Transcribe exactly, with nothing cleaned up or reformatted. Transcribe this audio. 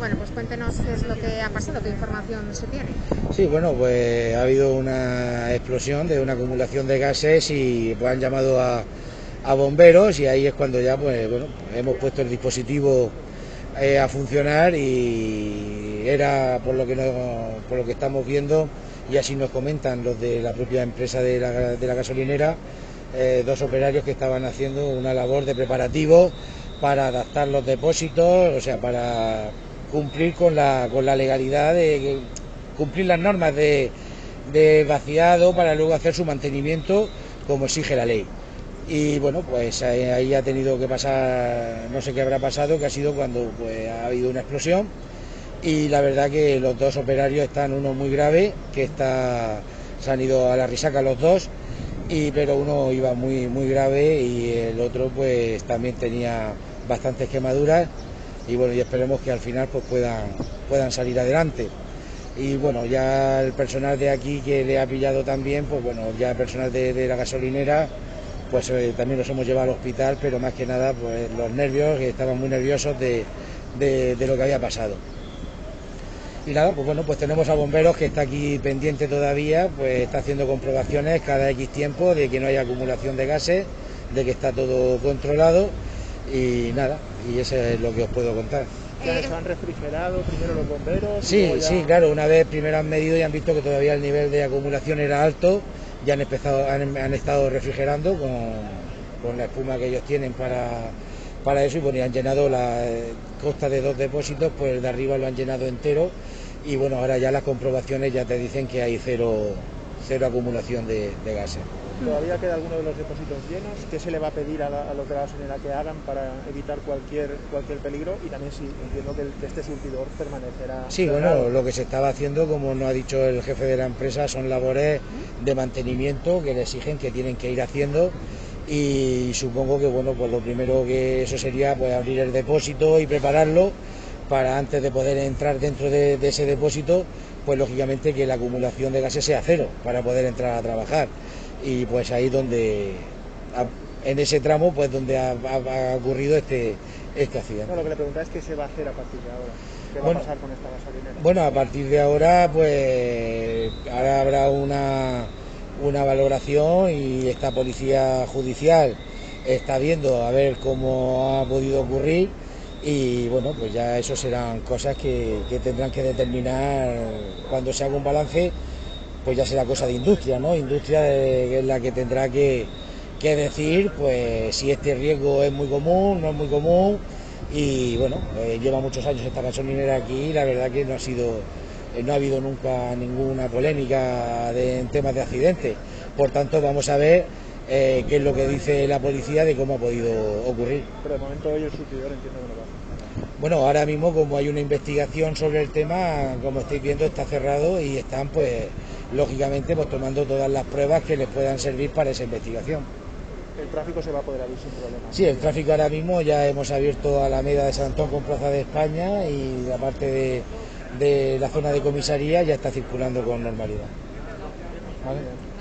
Bueno, pues cuéntenos qué es lo que ha pasado, qué información se tiene. Sí, bueno, pues ha habido una explosión de una acumulación de gases y pues han llamado a, a bomberos y ahí es cuando ya pues bueno, hemos puesto el dispositivo eh, a funcionar y era por lo que no, por lo que estamos viendo y así nos comentan los de la propia empresa de la, de la gasolinera, eh, dos operarios que estaban haciendo una labor de preparativo para adaptar los depósitos, o sea, para cumplir con la, con la legalidad de cumplir las normas de, de vaciado para luego hacer su mantenimiento como exige la ley. Y bueno, pues ahí ha tenido que pasar, no sé qué habrá pasado, que ha sido cuando pues, ha habido una explosión y la verdad que los dos operarios están, uno muy grave, que está, se han ido a la risaca los dos, y, pero uno iba muy, muy grave y el otro pues también tenía bastantes quemaduras y bueno, y esperemos que al final pues puedan, puedan salir adelante. Y bueno, ya el personal de aquí que le ha pillado también, pues bueno, ya el personal de, de la gasolinera, pues eh, también los hemos llevado al hospital, pero más que nada pues los nervios, que estaban muy nerviosos de, de, de lo que había pasado. Y nada, pues bueno, pues tenemos a bomberos que está aquí pendiente todavía, pues está haciendo comprobaciones cada X tiempo de que no haya acumulación de gases, de que está todo controlado y nada, y eso es lo que os puedo contar. ¿Ya se han refrigerado primero los bomberos? Sí, ya... sí, claro, una vez primero han medido y han visto que todavía el nivel de acumulación era alto, ya han empezado, han, han estado refrigerando con, con la espuma que ellos tienen para, para eso y bueno, y han llenado la costa de dos depósitos, pues el de arriba lo han llenado entero y bueno, ahora ya las comprobaciones ya te dicen que hay cero, cero acumulación de, de gases. ¿Todavía queda alguno de los depósitos llenos? ¿Qué se le va a pedir a, la, a los de la gasolinera que hagan para evitar cualquier cualquier peligro? Y también si entiendo que, el, que este surtidor permanecerá Sí, cerrado. bueno, lo que se estaba haciendo, como nos ha dicho el jefe de la empresa, son labores de mantenimiento que le exigen que tienen que ir haciendo y supongo que bueno, pues lo primero que eso sería pues abrir el depósito y prepararlo para antes de poder entrar dentro de, de ese depósito, pues lógicamente que la acumulación de gases sea cero para poder entrar a trabajar. Y pues ahí donde, en ese tramo, pues donde ha, ha, ha ocurrido este, este accidente. No, lo que le preguntaba es qué se va a hacer a partir de ahora. ¿Qué va bueno, a pasar con esta gasolinera? Bueno, a partir de ahora, pues ahora habrá una, una valoración y esta policía judicial está viendo a ver cómo ha podido ocurrir y bueno, pues ya eso serán cosas que, que tendrán que determinar cuando se haga un balance. Pues ya será cosa de industria, ¿no? Industria de, es la que tendrá que, que decir pues si este riesgo es muy común, no es muy común y bueno, eh, lleva muchos años esta gasolinera aquí y la verdad que no ha sido, eh, no ha habido nunca ninguna polémica de, en temas de accidentes. Por tanto vamos a ver eh, qué es lo que dice la policía de cómo ha podido ocurrir. Pero de momento hoy el surtidor entiendo que no va. Bueno, ahora mismo como hay una investigación sobre el tema, como estáis viendo está cerrado y están pues lógicamente pues tomando todas las pruebas que les puedan servir para esa investigación. El tráfico se va a poder abrir sin problema. Sí, el tráfico ahora mismo ya hemos abierto Alameda de San Antón con Plaza de España y la parte de, de la zona de comisaría ya está circulando con normalidad. ¿Vale?